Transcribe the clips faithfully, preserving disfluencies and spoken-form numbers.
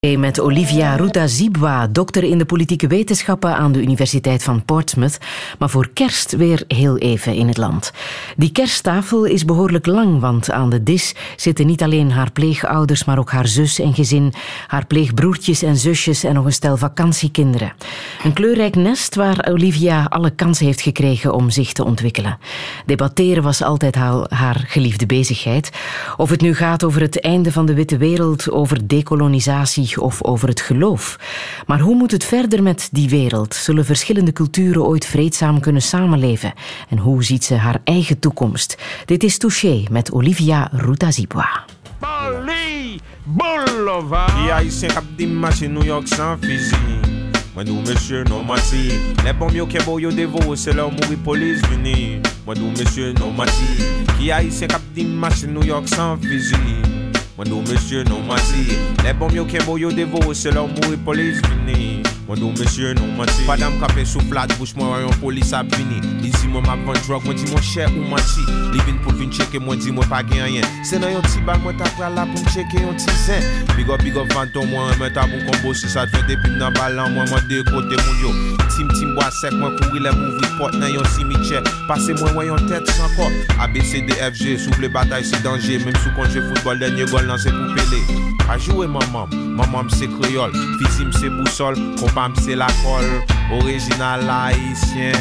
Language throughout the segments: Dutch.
Met Olivia Rutazibwa, dokter in de politieke wetenschappen aan de Universiteit van Portsmouth, maar voor kerst weer heel even in het land. Die kersttafel is behoorlijk lang, want aan de dis zitten niet alleen haar pleegouders, maar ook haar zus en gezin, haar pleegbroertjes en zusjes en nog een stel vakantiekinderen. Een kleurrijk nest waar Olivia alle kansen heeft gekregen om zich te ontwikkelen. Debatteren was altijd haar geliefde bezigheid. Of het nu gaat over het einde van de witte wereld, over dekolonisatie of over het geloof. Maar hoe moet het verder met die wereld? Zullen verschillende culturen ooit vreedzaam kunnen samenleven? En hoe ziet ze haar eigen toekomst? Dit is Touché met Olivia Rutazibwa. Bali Boulevard. Die haïtien kap di match in New York sans fusil. Moi nous monsieur non mati. Les bombes yo kebo yo devo, c'est leur mourir police vini. Moi nous monsieur non mati. Qui haïtien kap di match in New York sans fusil. Moi nous monsieur non mati. Les bombes yo kebo yo devo, c'est leur mourir police vini. Moi nous monsieur non mati. Madame capé sous flat bouche moi yon police a vini. D'ici moi m'a vend drug, moi dis mon cher ou mati. Li vin pour vin checker moi dis moi pas gen rien. C'est dans yon petit bal moi t'a pral là pour checker yon petit zin. Big up big up fanton moi mettre à bon combo si ça te fait depuis dans balan moi moi de côté mon yo. Tim tim bois sec moi courir les ouvrir porte dans yon cimetière. Passer moi moi yon tête sans corps. A B C D F G souffle bataille c'est danger même sous contre football dernier goal lancé pour Pelé. A jouer maman, maman c'est créole, fils c'est boussole, compam c'est la colle, original haïtien.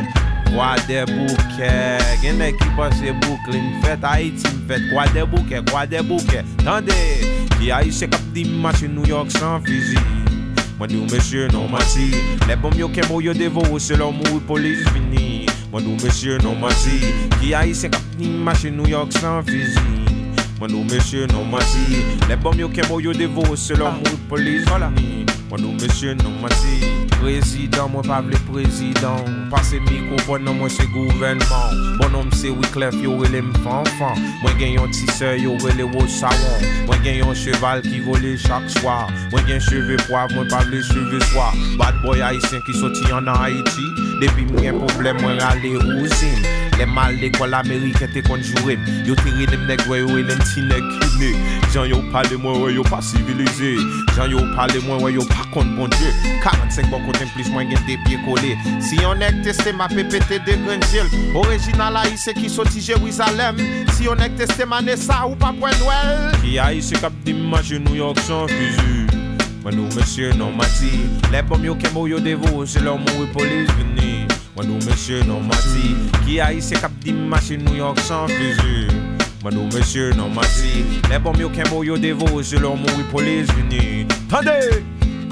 Quoi des bouquets, y'en a qui passe Brooklyn, fête Haïti, fête quoi des bouquets, quoi des bouquets. Tendez, qui haïtien cap di match New York sans fusil. Moi nous monsieur non mati, les bombes yo kemo yo devo, c'est leur mourir police vini. Moi nous monsieur non mati, qui haïtien cap di match New York sans fusil. Moi nous monsieur non mati, les bombes yo kemo yo devo, c'est leur mourir police vini. Moi nous monsieur non mati. Président, moi pas le président. Passe microphone, non moi c'est gouvernement. Bon homme c'est Wyclef, yo relè m'fanfan. Moi gen yon tisseur, yo relè wo savon. Moi gen yon cheval qui vole chaque soir. Moi gen cheveux poivre, moi pas le cheveux soir. Bad boy haïtien qui sorti en Haïti. Depuis m'gen problème, moi râler ouzine. Les mal l'école américaine te conjuré. Yo tiré dem nèg yo et dem ti nèg qui né. Jean yo parle moi yo pas civilisé. Jean yo parle moi yo pas contre bon Dieu. quarante-cinq bon côté plus moins gen des pieds collés. Si on est testé ma P P T de Grenville, original haïtien qui sorti Jérusalem. Si on est testé ma Nessa ou pas point Noël. Qui haïtien cap di match New York sans fusil. Moi nous monsieur non mati. Les bombes yo kemo yo devo, c'est leur mourir police vini. Moi nous monsieur non mati. Qui haïtien cap di match New York sans fusil. Moi nous monsieur non mati. Les bombes yo kemo yo devo, c'est leur mourir police vini. Tendez.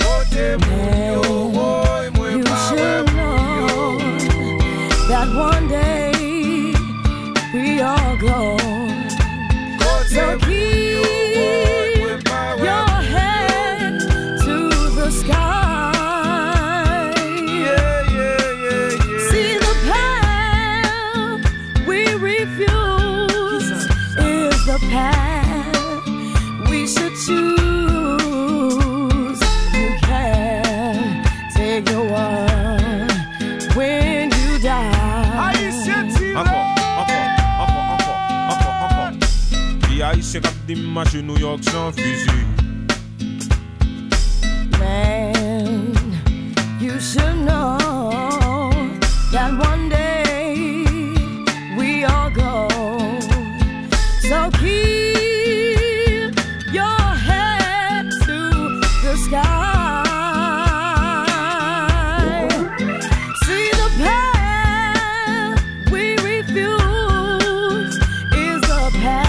You should know that one day we all go. So keep your head to the sky. Yeah, yeah, yeah, yeah. See the path we refuse is the path we should choose. Haïtien cap di match New York sans fusil. Man, you should know that one day we all go. So keep your head to the sky. See the path we refuse is the path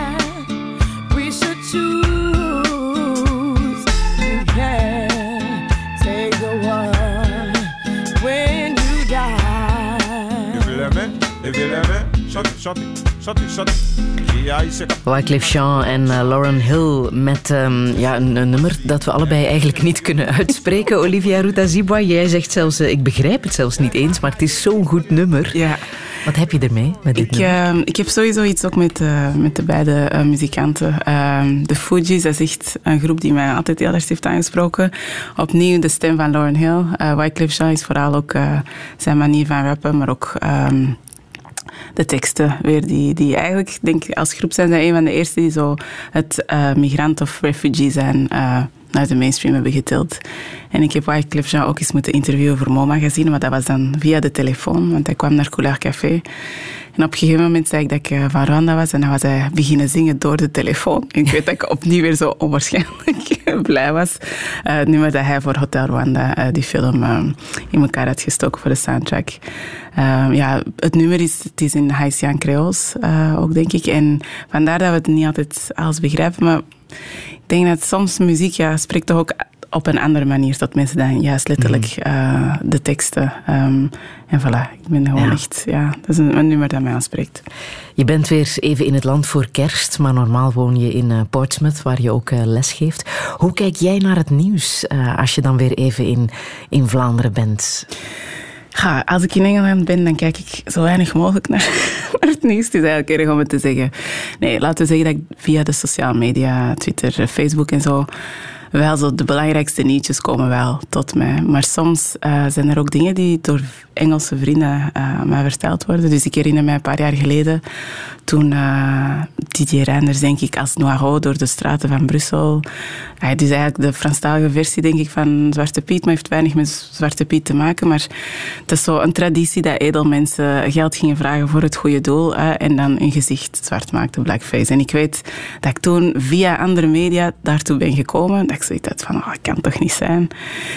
Wyclef Jean en uh, Lauryn Hill met um, ja, een, een nummer dat we allebei eigenlijk niet kunnen uitspreken. Olivia Rutazibwa, jij zegt zelfs, uh, ik begrijp het zelfs niet eens, maar het is zo'n goed nummer. Ja. Wat heb je ermee met dit ik, nummer? Uh, ik heb sowieso iets ook met, uh, met de beide uh, muzikanten. Uh, de Fugees, dat is echt een groep die mij altijd heel erg heeft aangesproken. Opnieuw de stem van Lauryn Hill. Uh, Wyclef Jean is vooral ook uh, zijn manier van rappen, maar ook Um, de teksten weer die, die eigenlijk, denk ik, als groep zijn zij een van de eerste die zo het uh, migrant of refugee zijn uh, naar de mainstream hebben getild. En ik heb Wyclef Jean ook eens moeten interviewen voor Mo Magazine, maar dat was dan via de telefoon, want hij kwam naar Couleur Café. En op een gegeven moment zei ik dat ik van Rwanda was en dan was hij beginnen zingen door de telefoon. En ik weet dat ik opnieuw weer zo onwaarschijnlijk blij was. Uh, het nummer dat hij voor Hotel Rwanda, uh, die film, uh, in elkaar had gestoken voor de soundtrack. Uh, ja, het nummer is, het is in Haitian Creools uh, ook, denk ik. En vandaar dat we het niet altijd alles begrijpen. Maar ik denk dat soms muziek ja, spreekt toch ook op een andere manier tot mensen dan juist letterlijk uh, de teksten. Um, en voilà, ik ben gewoon ja. echt... Ja, dat is een, een nummer dat mij aanspreekt. Je bent weer even in het land voor kerst, maar normaal woon je in uh, Portsmouth, waar je ook uh, les geeft. Hoe kijk jij naar het nieuws uh, als je dan weer even in, in Vlaanderen bent? Ja, als ik in Engeland ben, dan kijk ik zo weinig mogelijk naar, naar het nieuws. Het is eigenlijk erg om het te zeggen. Nee, laten we zeggen dat ik via de sociale media, Twitter, Facebook en zo... Wel, zo de belangrijkste nieuwtjes komen wel tot mij. Maar soms uh, zijn er ook dingen die door Engelse vrienden uh, mij verteld worden. Dus ik herinner mij een paar jaar geleden, toen uh, Didier Reinders, denk ik, als Noiro door de straten van Brussel. Uh, dus eigenlijk de Franstalige versie, denk ik, van Zwarte Piet, maar heeft weinig met Zwarte Piet te maken. Maar het is zo een traditie dat edelmensen geld gingen vragen voor het goede doel uh, en dan hun gezicht zwart maakten, blackface. En ik weet dat ik toen via andere media daartoe ben gekomen. Dat ik zoiets had van, oh, dat kan toch niet zijn.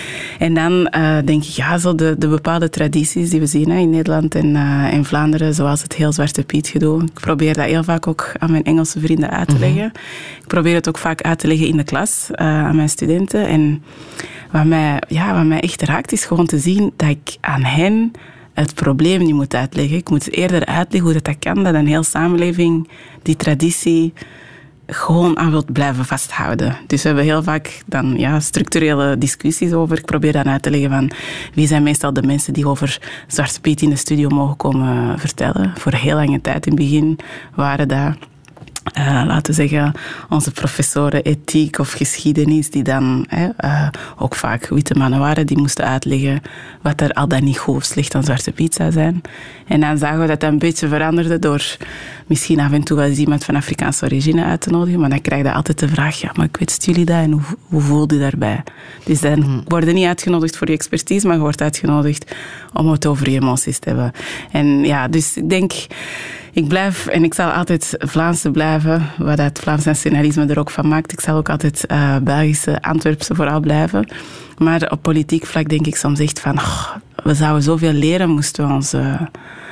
En dan uh, denk ik, ja, zo de, de bepaalde tradities die we zien hè, in Nederland en uh, in Vlaanderen, zoals het heel Zwarte Piet gedoe. Ik probeer dat heel vaak ook aan mijn Engelse vrienden uit te leggen. Mm-hmm. Ik probeer het ook vaak uit te leggen in de klas, uh, aan mijn studenten. En wat mij, ja, wat mij echt raakt, is gewoon te zien dat ik aan hen het probleem niet moet uitleggen. Ik moet eerder uitleggen hoe dat kan, dat een heel samenleving die traditie gewoon aan wilt blijven vasthouden. Dus we hebben heel vaak dan, ja, structurele discussies over. Ik probeer dan uit te leggen van wie zijn meestal de mensen die over Zwarte Piet in de studio mogen komen vertellen. Voor heel lange tijd in het begin waren dat... Uh, laten we zeggen, onze professoren ethiek of geschiedenis, die dan hè, uh, ook vaak witte mannen waren, die moesten uitleggen wat er al dan niet goed of slecht aan Zwarte Piet zou zijn. En dan zagen we dat dat een beetje veranderde door misschien af en toe wel eens iemand van Afrikaanse origine uit te nodigen, maar dan krijg je altijd de vraag, ja, maar kwetst jullie dat en hoe, hoe voelde je daarbij? Dus dan mm. word je niet uitgenodigd voor je expertise, maar je wordt uitgenodigd om het over je emoties te hebben. En ja, dus ik denk... Ik blijf, en ik zal altijd Vlaamse blijven, wat het Vlaams nationalisme er ook van maakt. Ik zal ook altijd uh, Belgische, Antwerpse vooral blijven. Maar op politiek vlak denk ik soms echt van... Oh, we zouden zoveel leren, moesten we onze,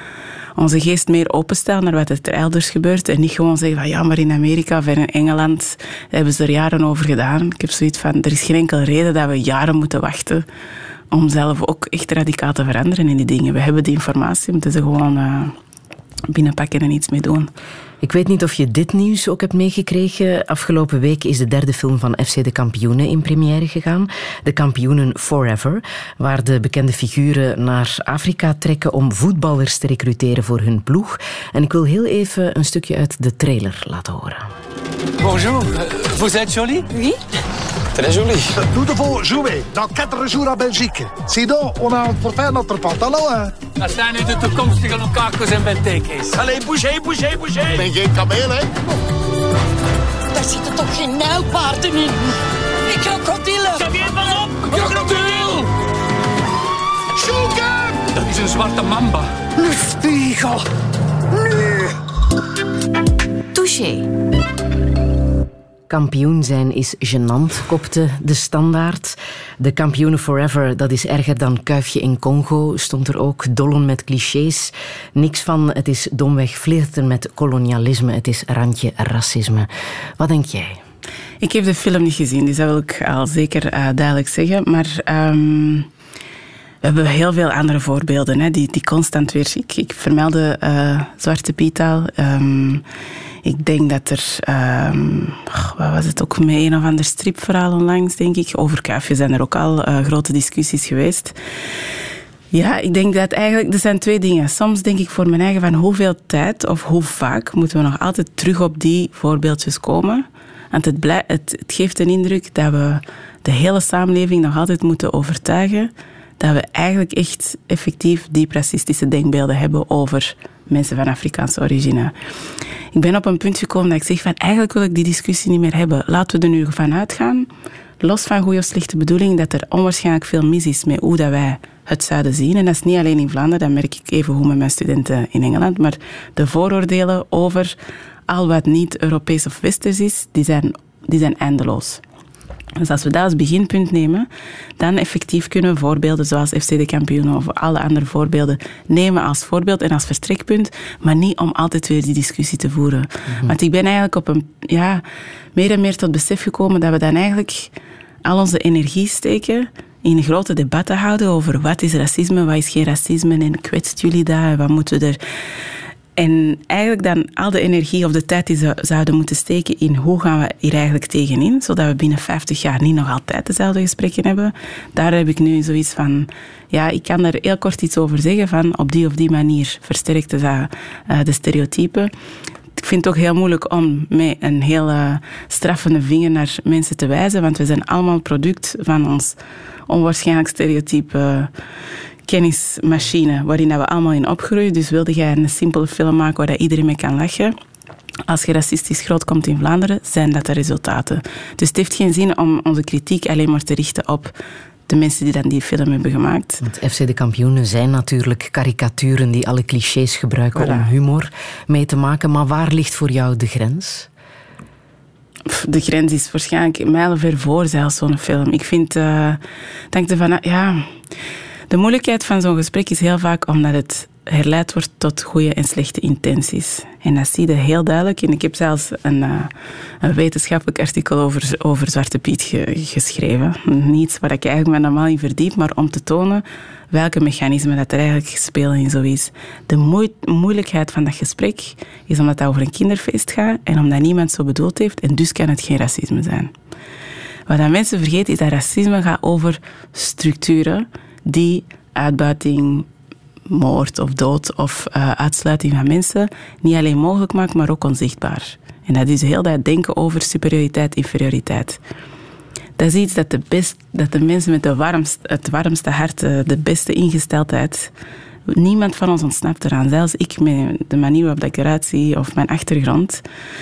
onze geest meer openstellen naar wat er elders gebeurt. En niet gewoon zeggen van ja, maar in Amerika of in Engeland hebben ze er jaren over gedaan. Ik heb zoiets van, er is geen enkele reden dat we jaren moeten wachten om zelf ook echt radicaal te veranderen in die dingen. We hebben die informatie, we moeten ze gewoon... Uh, binnenpakken en iets mee doen. Ik weet niet of je dit nieuws ook hebt meegekregen. Afgelopen week is de derde film van F C De Kampioenen in première gegaan. De Kampioenen Forever, waar de bekende figuren naar Afrika trekken om voetballers te recruteren voor hun ploeg. En ik wil heel even een stukje uit de trailer laten horen. Bonjour, vous êtes jolie? Oui. Très jolie. Nous devons jouer dans quatre jours à Belgique. Sinon, on a pour faire notre pantalon. Hein. Dat zijn nu de toekomstige Lukaku's en Benteke's. Allez, bougez, bougez, bougez. Ik ben geen kameel, hè? Daar zitten toch geen nijlpaarden in? Ik krokodillen. Geef maar op! Krokodil! Zoeken! Dat is een zwarte mamba. Een spiegel. Nu. Touché. Kampioen zijn is gênant, kopte de Standaard. De Kampioenen Forever, dat is erger dan Kuifje in Congo, stond er ook. Dollen met clichés. Niks van, het is domweg flirten met kolonialisme. Het is randje racisme. Wat denk jij? Ik heb de film niet gezien, dus dat wil ik al zeker uh, duidelijk zeggen. Maar... Um... We hebben heel veel andere voorbeelden, hè, die, die constant weer... Ik, ik vermeldde uh, Zwarte Piet al. Um, ik denk dat er... Um, wat was het ook met een of ander stripverhaal onlangs, denk ik. Over Kuifje zijn er ook al uh, grote discussies geweest. Ja, ik denk dat eigenlijk... Er zijn twee dingen. Soms denk ik voor mijn eigen van hoeveel tijd of hoe vaak moeten we nog altijd terug op die voorbeeldjes komen. Want het, blij, het, het geeft een indruk dat we de hele samenleving nog altijd moeten overtuigen dat we eigenlijk echt effectief diep racistische denkbeelden hebben over mensen van Afrikaanse origine. Ik ben op een punt gekomen dat ik zeg van eigenlijk wil ik die discussie niet meer hebben. Laten we er nu van uitgaan los van goede of slechte bedoeling, dat er onwaarschijnlijk veel mis is met hoe dat wij het zouden zien. En dat is niet alleen in Vlaanderen, dat merk ik even goed met mijn studenten in Engeland, maar de vooroordelen over al wat niet Europees of Westers is, die zijn, die zijn eindeloos. Dus als we dat als beginpunt nemen, dan effectief kunnen we voorbeelden zoals F C de Kampioenen of alle andere voorbeelden nemen als voorbeeld en als vertrekpunt, maar niet om altijd weer die discussie te voeren. Mm-hmm. Want ik ben eigenlijk op een, ja, meer en meer tot besef gekomen dat we dan eigenlijk al onze energie steken in grote debatten houden over wat is racisme, wat is geen racisme en kwetst jullie dat en wat moeten we er... En eigenlijk dan al de energie of de tijd die ze zouden moeten steken in hoe gaan we hier eigenlijk tegenin, zodat we binnen vijftig jaar niet nog altijd dezelfde gesprekken hebben. Daar heb ik nu zoiets van, ja, ik kan er heel kort iets over zeggen van op die of die manier versterkt dat uh, de stereotypen. Ik vind het ook heel moeilijk om met een heel uh, straffende vinger naar mensen te wijzen, want we zijn allemaal product van ons onwaarschijnlijk stereotype uh, kennismachine waarin we allemaal in opgroeien. Dus wilde jij een simpele film maken waar iedereen mee kan lachen? Als je racistisch groot komt in Vlaanderen, zijn dat de resultaten. Dus het heeft geen zin om onze kritiek alleen maar te richten op de mensen die dan die film hebben gemaakt. Want F C de Kampioenen zijn natuurlijk karikaturen die alle clichés gebruiken voilà. om humor mee te maken. Maar waar ligt voor jou de grens? De grens is waarschijnlijk mijlenver voor zelfs zo'n film. Ik vind, uh, denk ervan, ja... De moeilijkheid van zo'n gesprek is heel vaak omdat het herleid wordt tot goede en slechte intenties. En dat zie je heel duidelijk. En ik heb zelfs een, uh, een wetenschappelijk artikel over, over Zwarte Piet ge, geschreven. Niets waar ik eigenlijk me normaal in verdiep, maar om te tonen welke mechanismen dat er eigenlijk spelen in zoiets. De moe- moeilijkheid van dat gesprek is omdat het over een kinderfeest gaat en omdat niemand zo bedoeld heeft en dus kan het geen racisme zijn. Wat dat mensen vergeten is dat racisme gaat over structuren die uitbuiting, moord of dood of uh, uitsluiting van mensen niet alleen mogelijk maakt, maar ook onzichtbaar. En dat is heel dat denken over superioriteit, inferioriteit. Dat is iets dat de, best, dat de mensen met de warmst, het warmste hart, de beste ingesteldheid, niemand van ons ontsnapt eraan. Zelfs ik, met de manier waarop ik eruit zie of mijn achtergrond.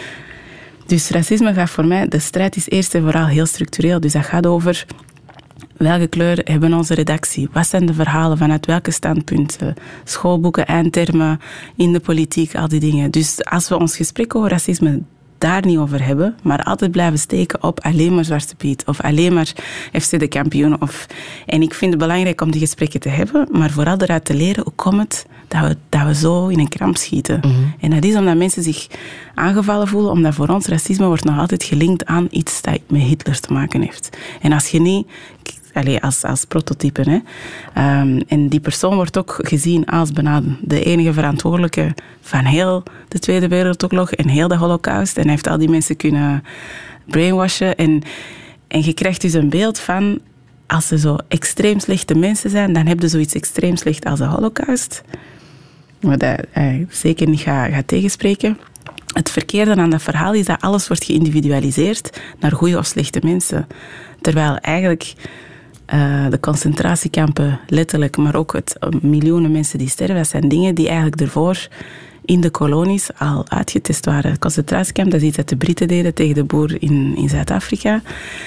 Dus racisme gaat voor mij, de strijd is eerst en vooral heel structureel. Dus dat gaat over welke kleur hebben onze redactie? Wat zijn de verhalen? Vanuit welke standpunten? Schoolboeken, eindtermen, in de politiek, al die dingen. Dus als we ons gesprek over racisme daar niet over hebben, maar altijd blijven steken op alleen maar Zwarte Piet of alleen maar F C de Kampioenen. Of... En ik vind het belangrijk om die gesprekken te hebben, maar vooral eruit te leren hoe komt het dat we, dat we zo in een kramp schieten. Mm-hmm. En dat is omdat mensen zich aangevallen voelen, omdat voor ons racisme wordt nog altijd gelinkt aan iets dat met Hitler te maken heeft. En als je niet... Allee, als, als prototype. Hè. Um, en die persoon wordt ook gezien als bijna de enige verantwoordelijke van heel de Tweede Wereldoorlog en heel de Holocaust. En hij heeft al die mensen kunnen brainwashen. En, en je krijgt dus een beeld van, als ze zo extreem slechte mensen zijn, dan heb je zoiets extreem slecht als de Holocaust. Wat dat hij zeker niet gaat, gaat tegenspreken. Het verkeerde aan dat verhaal is dat alles wordt geïndividualiseerd naar goede of slechte mensen. Terwijl eigenlijk... Uh, de concentratiekampen, letterlijk, maar ook het uh, miljoenen mensen die sterven, dat zijn dingen die eigenlijk ervoor in de kolonies al uitgetest waren. Het concentratiekamp, dat is iets dat de Britten deden tegen de boer in, in Zuid-Afrika.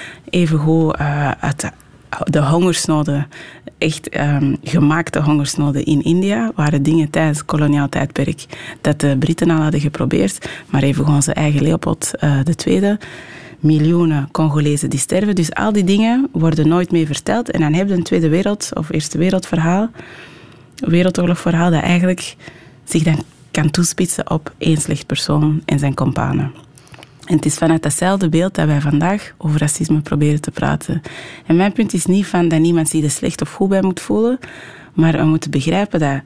Evengoed uh, uit de, de hongersnoden, echt um, gemaakte hongersnoden in India, waren dingen tijdens het koloniaal tijdperk dat de Britten al hadden geprobeerd, maar evengoed onze eigen Leopold uh, de Tweede. Miljoenen Congolezen die sterven. Dus al die dingen worden nooit meer verteld. En dan heb je een Tweede Wereld- of Eerste Wereldverhaal, Wereldoorlogverhaal, dat eigenlijk zich dan kan toespitsen op één slecht persoon en zijn companen. En het is vanuit datzelfde beeld dat wij vandaag over racisme proberen te praten. En mijn punt is niet van dat niemand zich er slecht of goed bij moet voelen, maar we moeten begrijpen dat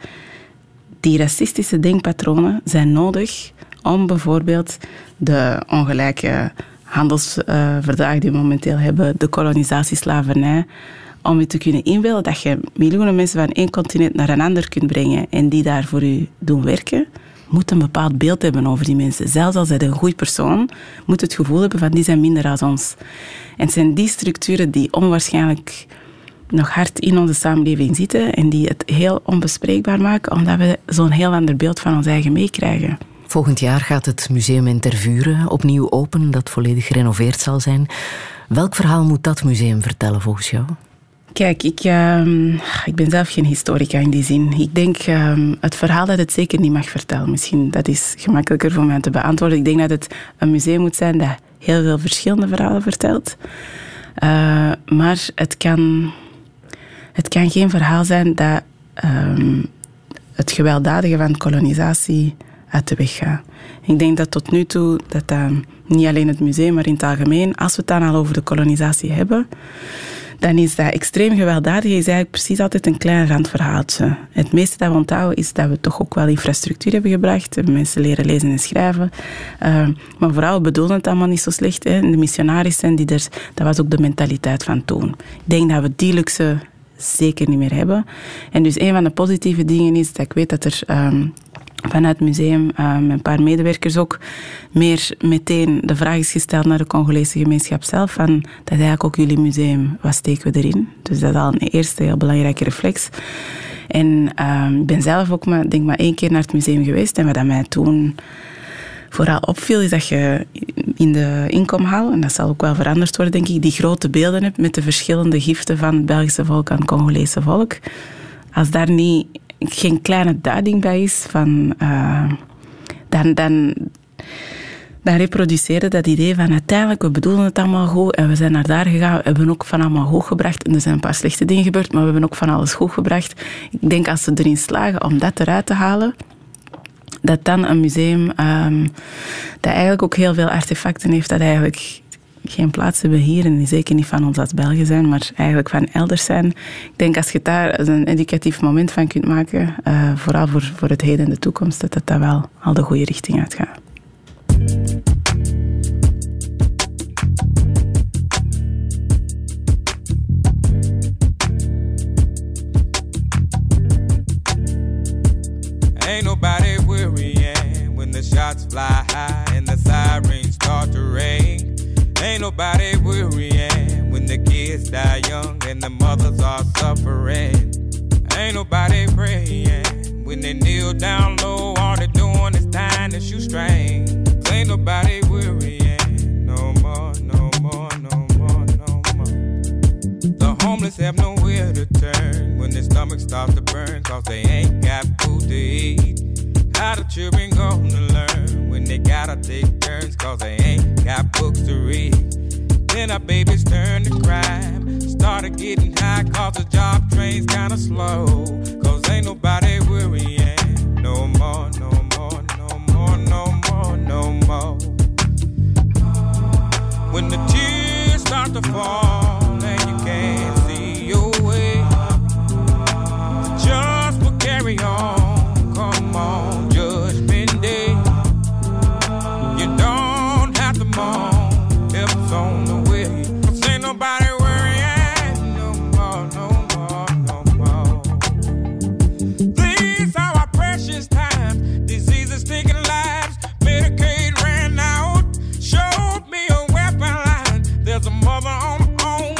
die racistische denkpatronen zijn nodig om bijvoorbeeld de ongelijke handelsverdragen die we momenteel hebben, de kolonisatieslavernij, om je te kunnen inbeelden dat je miljoenen mensen van één continent naar een ander kunt brengen en die daar voor u doen werken, moet een bepaald beeld hebben over die mensen. Zelfs als hij een goede persoon, moet het gevoel hebben van die zijn minder dan ons. En het zijn die structuren die onwaarschijnlijk nog hard in onze samenleving zitten en die het heel onbespreekbaar maken, omdat we zo'n heel ander beeld van ons eigen meekrijgen. Volgend jaar gaat het museum in Tervuren opnieuw open, dat volledig gerenoveerd zal zijn. Welk verhaal moet dat museum vertellen volgens jou? Kijk, ik, uh, ik ben zelf geen historica in die zin. Ik denk uh, het verhaal dat het zeker niet mag vertellen. Misschien dat is gemakkelijker voor mij te beantwoorden. Ik denk dat het een museum moet zijn dat heel veel verschillende verhalen vertelt. Uh, maar het kan, het kan geen verhaal zijn dat uh, het gewelddadige van kolonisatie uit de weg gaat. Ik denk dat tot nu toe, dat dat niet alleen het museum, maar in het algemeen, als we het dan al over de kolonisatie hebben, dan is dat extreem gewelddadig is eigenlijk precies altijd een klein randverhaaltje. Het meeste dat we onthouden is dat we toch ook wel infrastructuur hebben gebracht. Mensen leren lezen en schrijven. Uh, maar vooral bedoelen het allemaal niet zo slecht. Hè. De missionarissen, die er, dat was ook de mentaliteit van toen. Ik denk dat we die luxe zeker niet meer hebben. En dus een van de positieve dingen is dat ik weet dat er Um, vanuit het museum, uh, met een paar medewerkers ook, meer meteen de vraag is gesteld naar de Congolese gemeenschap zelf, van, dat is eigenlijk ook jullie museum, wat steken we erin? Dus dat is al een eerste heel belangrijke reflex. En uh, ik ben zelf ook maar, denk maar één keer naar het museum geweest, en wat dat mij toen vooral opviel, is dat je in de inkomhal, en dat zal ook wel veranderd worden, denk ik, die grote beelden hebt met de verschillende giften van het Belgische volk aan het Congolese volk. Als daar niet geen kleine duiding bij is, van, uh, dan, dan, dan reproduceerde dat idee van uiteindelijk, we bedoelen het allemaal goed en we zijn naar daar gegaan, we hebben ook van allemaal hoog gebracht en er zijn een paar slechte dingen gebeurd, maar we hebben ook van alles goed gebracht. Ik denk als ze erin slagen om dat eruit te halen, dat dan een museum um, dat eigenlijk ook heel veel artefacten heeft dat eigenlijk geen plaats hebben hier en zeker niet van ons als Belgen zijn, maar eigenlijk van elders zijn. Ik denk als je daar een educatief moment van kunt maken, uh, vooral voor, voor het heden en de toekomst, dat dat, dat wel al de goede richting uitgaat. Ain't nobody worrying when the shots fly high and the sirens start to rain. Ain't nobody worrying when the kids die young and the mothers are suffering. Ain't nobody praying when they kneel down low, all they're doing is tying the shoestrings. Ain't nobody worrying no more, no more, no more, no more. The homeless have nowhere to turn when their stomachs start to burn, cause they ain't got food to eat. How the children gonna learn when they gotta take turns, cause they ain't got books to read? Then our babies turn to crime, started getting high cause the job train's kinda slow. Cause ain't nobody worrying no more, no more, no more, no more, no more. When the tears start to fall and you can't see your way, just will carry on, come on, Judgment Day. You don't have to mourn, help's on the way. Cause ain't nobody worrying no more, no more, no more. These are our precious times, diseases taking lives, Medicaid ran out, showed me a weapon line. There's a mother on her own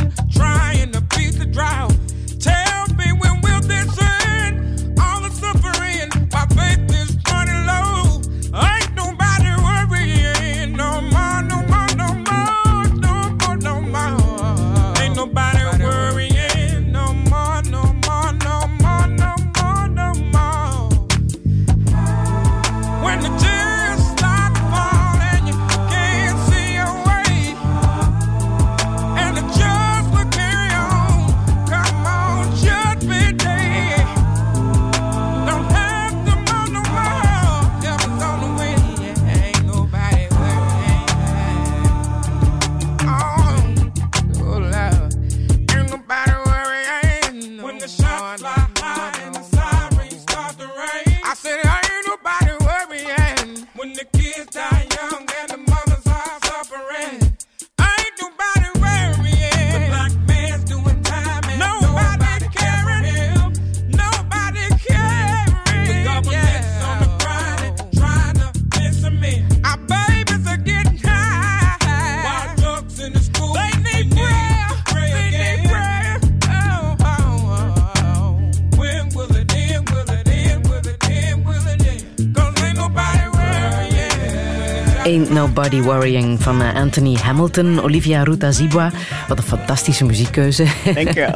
Ain't Nobody Worrying van uh, Anthony Hamilton. Olivia Rutazibwa, wat een fantastische muziekkeuze. Dank je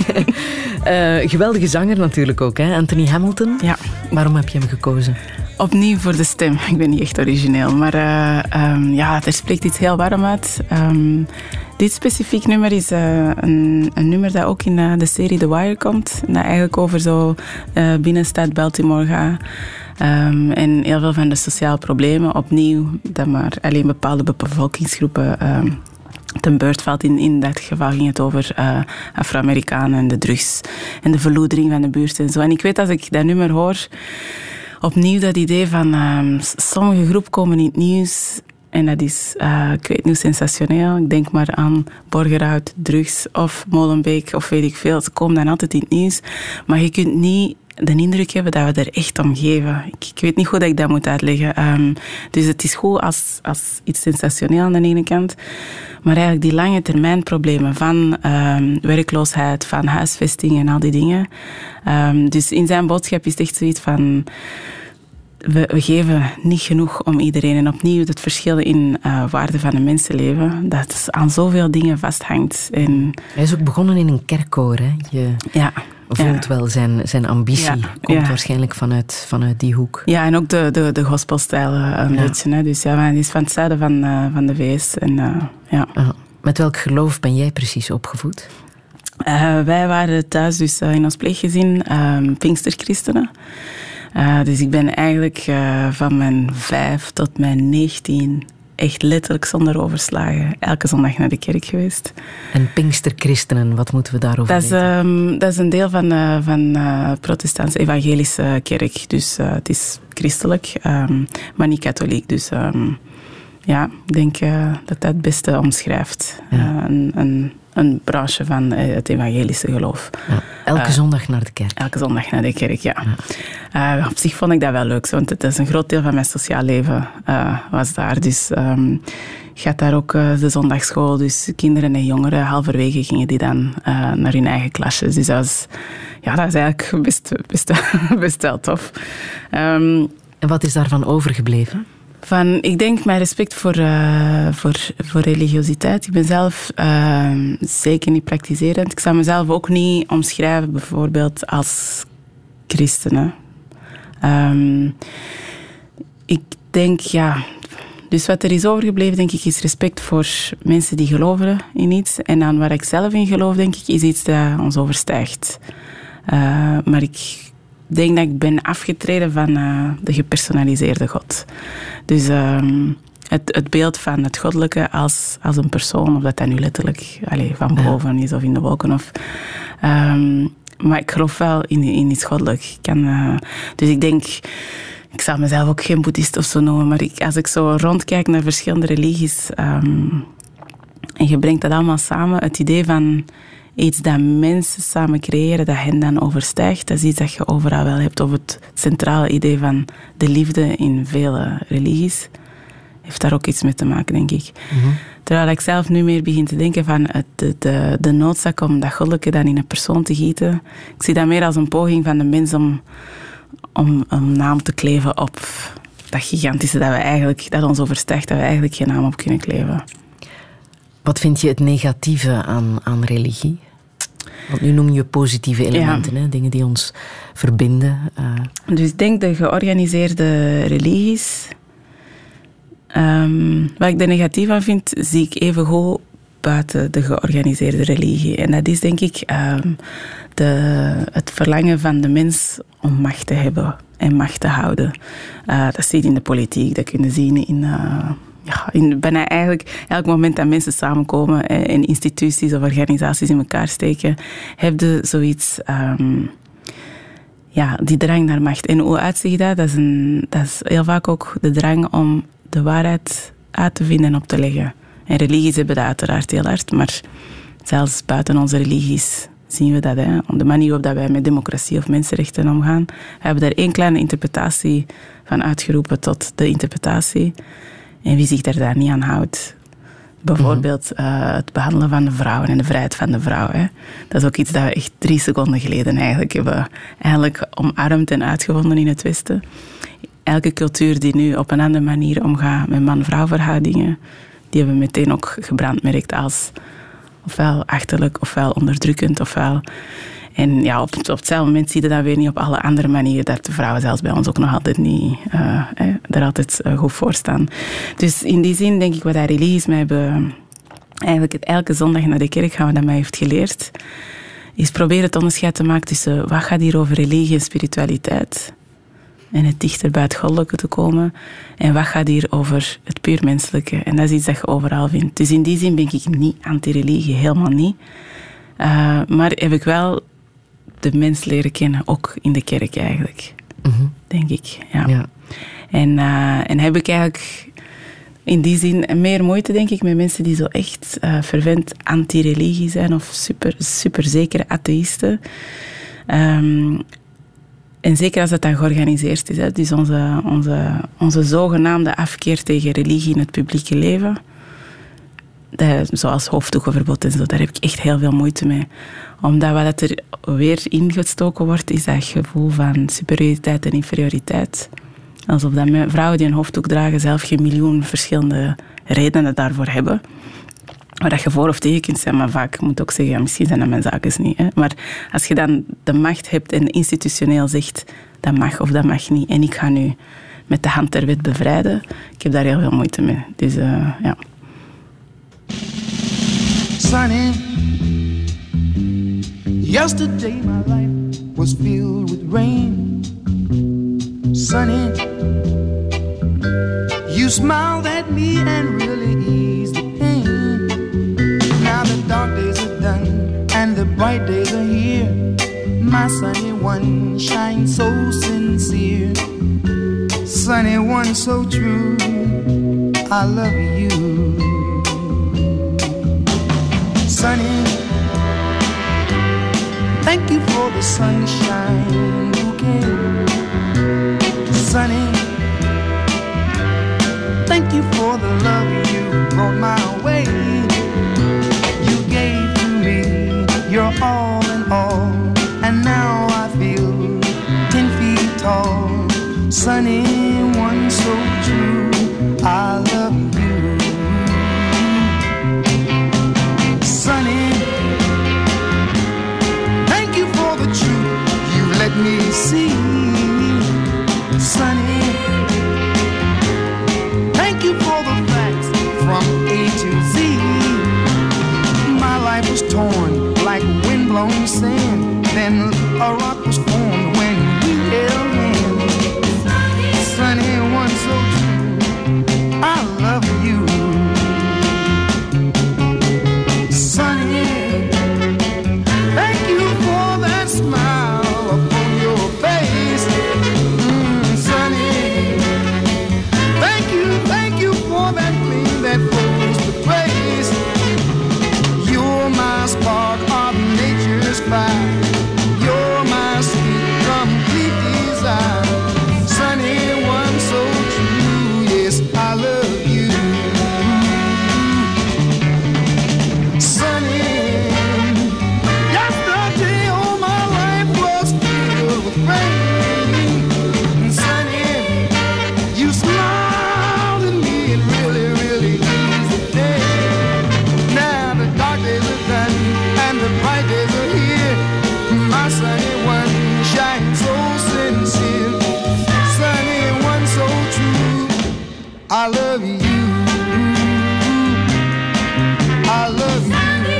wel. uh, geweldige zanger natuurlijk ook, hè? Anthony Hamilton. Ja. Waarom heb je hem gekozen? Opnieuw voor de stem. Ik ben niet echt origineel, maar uh, um, ja, er spreekt iets heel warm uit. Um, dit specifiek nummer is uh, een, een nummer dat ook in uh, de serie The Wire komt. Dat eigenlijk over zo uh, binnenstad Baltimore gaat. Um, en heel veel van de sociale problemen opnieuw, dat maar alleen bepaalde bevolkingsgroepen um, ten beurt valt. In, in dat geval ging het over uh, Afro-Amerikanen en de drugs en de verloedering van de buurt en zo. En ik weet als ik dat nummer hoor, opnieuw dat idee van um, sommige groepen komen in het nieuws en dat is, uh, ik weet niet, sensationeel. Ik denk maar aan Borgerhout, drugs of Molenbeek of weet ik veel. Ze komen dan altijd in het nieuws, maar je kunt niet de indruk hebben dat we er echt om geven. Ik, ik weet niet hoe dat ik dat moet uitleggen. Um, dus het is goed als, als iets sensationeel aan de ene kant, maar eigenlijk die lange termijn problemen van um, werkloosheid, van huisvesting en al die dingen. Um, dus in zijn boodschap is het echt zoiets van we, we geven niet genoeg om iedereen. En opnieuw het verschil in uh, waarde van een mensenleven, dat aan zoveel dingen vasthangt. En hij is ook begonnen in een kerkkoor, hè? Je ja, voelt ja. wel zijn, zijn ambitie. Ja, komt ja. waarschijnlijk vanuit, vanuit die hoek. Ja, en ook de, de, de gospelstijl een ja. beetje. Hè. Dus ja, hij is van het zuiden van, uh, van de V S. En, uh, ja. Uh, met welk geloof ben jij precies opgevoed? Uh, wij waren thuis dus uh, in ons pleeggezin uh, Pinksterchristenen. Uh, dus ik ben eigenlijk uh, van mijn vijf tot mijn negentien echt letterlijk zonder overslagen elke zondag naar de kerk geweest. En Pinksterchristenen, wat moeten we daarover dat is, weten? Um, dat is een deel van de uh, van, uh, protestantse evangelische kerk. Dus uh, het is christelijk, um, maar niet katholiek. Dus um, ja, ik denk uh, dat dat het beste omschrijft. Ja. Uh, een, een, een branche van het evangelische geloof. Ja. Elke uh, zondag naar de kerk? Elke zondag naar de kerk, ja. ja. Uh, op zich vond ik dat wel leuk, want het is een groot deel van mijn sociaal leven uh, was daar. Dus um, gaat daar ook uh, de zondagschool, dus kinderen en jongeren, halverwege gingen die dan uh, naar hun eigen klasjes. Dus dat was, ja, dat is eigenlijk best, best, best wel tof. Um, en wat is daarvan overgebleven? Van, ik denk mijn respect voor, uh, voor, voor religiositeit. Ik ben zelf uh, zeker niet praktiserend. Ik zou mezelf ook niet omschrijven bijvoorbeeld als christenen. Um, ik denk, ja... Dus wat er is overgebleven, denk ik, is respect voor mensen die geloven in iets. En aan waar ik zelf in geloof, denk ik, is iets dat ons overstijgt. Uh, maar ik... Ik denk dat ik ben afgetreden van uh, de gepersonaliseerde God. Dus um, het, het beeld van het goddelijke als, als een persoon, of dat dat nu letterlijk allez, van boven is of in de wolken. Of, um, maar ik geloof wel in, in iets goddelijk. Ik kan, uh, dus ik denk, ik zou mezelf ook geen boeddhist of zo noemen, maar ik, als ik zo rondkijk naar verschillende religies um, en je brengt dat allemaal samen, het idee van iets dat mensen samen creëren, dat hen dan overstijgt. Dat is iets dat je overal wel hebt. Of het centrale idee van de liefde in vele religies heeft daar ook iets mee te maken, denk ik. Mm-hmm. Terwijl ik zelf nu meer begin te denken van het, de, de, de noodzaak om dat goddelijke dan in een persoon te gieten. Ik zie dat meer als een poging van de mens om, om een naam te kleven op dat gigantische dat, we eigenlijk, dat ons overstijgt, dat we eigenlijk geen naam op kunnen kleven. Wat vind je het negatieve aan, aan religie? Want nu noem je positieve elementen, ja. hè? Dingen die ons verbinden. Uh. Dus ik denk de georganiseerde religies. Um, wat ik er negatief aan vind, zie ik even goed buiten de georganiseerde religie. En dat is denk ik um, de, het verlangen van de mens om macht te hebben en macht te houden. Uh, dat zie je in de politiek, dat kun je zien in... Uh, Ja, in bijna eigenlijk elk moment dat mensen samenkomen en instituties of organisaties in elkaar steken, heb je zoiets, um, ja, die drang naar macht. En hoe uitziet dat? Dat is, een, dat is heel vaak ook de drang om de waarheid uit te vinden en op te leggen. En religies hebben dat uiteraard heel hard, maar zelfs buiten onze religies zien we dat. Hè. Op de manier waarop wij met democratie of mensenrechten omgaan, we hebben daar één kleine interpretatie van uitgeroepen tot de interpretatie. En wie zich daar, daar niet aan houdt. Bijvoorbeeld uh, het behandelen van de vrouwen en de vrijheid van de vrouw. Hè. Dat is ook iets dat we echt drie seconden geleden eigenlijk hebben eigenlijk omarmd en uitgevonden in het Westen. elke cultuur die nu op een andere manier omgaat met man-vrouw verhoudingen, die hebben meteen ook gebrandmerkt als ofwel achterlijk, ofwel onderdrukkend, ofwel... En ja, op, op hetzelfde moment zie je dat weer niet op alle andere manieren, dat de vrouwen zelfs bij ons ook nog altijd niet uh, eh, er altijd uh, goed voor staan. Dus in die zin denk ik wat dat religies mij hebben, eigenlijk het, elke zondag naar de kerk gaan, wat dat mij heeft geleerd, is proberen het onderscheid te maken tussen wat gaat hier over religie en spiritualiteit en het dichter bij het goddelijke te komen, en wat gaat hier over het puur menselijke. En dat is iets dat je overal vindt. Dus in die zin ben ik niet anti-religie, helemaal niet. Uh, maar heb ik wel de mens leren kennen, ook in de kerk eigenlijk, mm-hmm. denk ik. Ja. Ja. En, uh, en heb ik eigenlijk in die zin meer moeite, denk ik, met mensen die zo echt uh, fervent anti-religie zijn of super, super zekere atheïsten. Um, en zeker als dat dan georganiseerd is. Hè. Dus onze, onze, onze zogenaamde afkeer tegen religie in het publieke leven, dat, zoals hoofddoekenverbod en zo, daar heb ik echt heel veel moeite mee. Omdat wat er weer ingestoken wordt, is dat gevoel van superioriteit en inferioriteit. Alsof dat vrouwen die een hoofddoek dragen zelf geen miljoen verschillende redenen daarvoor hebben. Waar dat je voor of tegen kunt zijn, maar vaak moet ook zeggen, ja, misschien zijn dat mijn zaken niet. Hè. Maar als je dan de macht hebt en institutioneel zegt, dat mag of dat mag niet, en ik ga nu met de hand ter wet bevrijden, ik heb daar heel veel moeite mee. Dus uh, ja. Sunny, yesterday my life was filled with rain. Sunny, you smiled at me and really eased the pain. Now the dark days are done and the bright days are here. My sunny one shines so sincere. Sunny one so true, I love you. Sunny, thank you for the sunshine bouquet. Sunny, thank you for the love you brought my way. You gave to me your all in all, and now I feel ten feet tall. Sunny, one so true, I love you. Sunny, thank you for the truth you let me see. Sunny, thank you for the facts from A to Z. My life was torn like windblown sand, then a rock was formed when we held hands. Sunny, one so true, I love you. Sunny, thank you for that smile upon your face. Mm, sunny, thank you, thank you for that gleam that flows with grace. You're my spark of nature's fire. You're my sweet, complete desire. Sunny, one so true, yes, I love you. Sunny, yesterday all my life was filled with rain. Sunny, you smiled at me and really, really eased the day. Now the dark days are done and the bright days are here. My sunny one shines so sincere. Sunny one so true, I love you. I love you.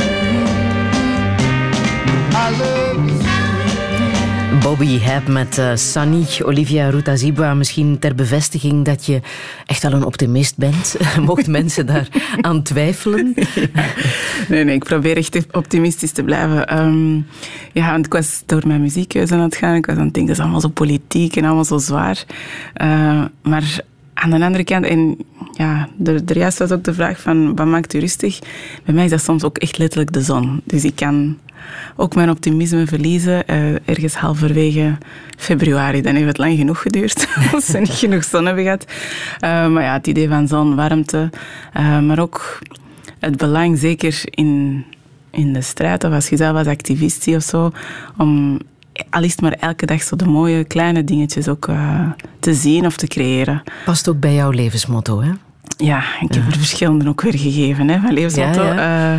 I love you. Bobby Hebb met uh, Sunny, Olivia Rutazibwa. Misschien ter bevestiging dat je echt wel een optimist bent. Mocht mensen daar aan twijfelen? Nee, nee, ik probeer echt optimistisch te blijven. Um, ja, want ik was door mijn muziekkeuze aan het gaan. Ik was aan het denken, dat is allemaal zo politiek en allemaal zo zwaar. Uh, maar aan de andere kant, en ja, er, er juist was ook de vraag van, wat maakt u rustig? Bij mij is dat soms ook echt letterlijk de zon. Dus ik kan ook mijn optimisme verliezen, uh, ergens halverwege februari. Dan heeft het lang genoeg geduurd, als we niet genoeg zon hebben gehad. Uh, maar ja, het idee van zon, warmte, uh, maar ook het belang, zeker in, in de strijd, of als je zelf als activist ziet of zo, om al is het maar elke dag zo de mooie kleine dingetjes ook uh, te zien of te creëren. Past ook bij jouw levensmotto, hè? Ja, ik heb ja. er verschillende ook weer gegeven, hè, van levensmotto. Ja, ja. Uh,